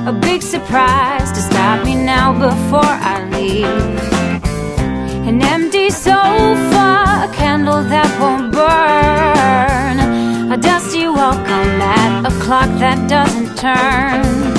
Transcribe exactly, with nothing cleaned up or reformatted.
a big surprise to stop me now before I leave. An empty sofa, a candle that won't burn, a dusty welcome at a clock that doesn't turn.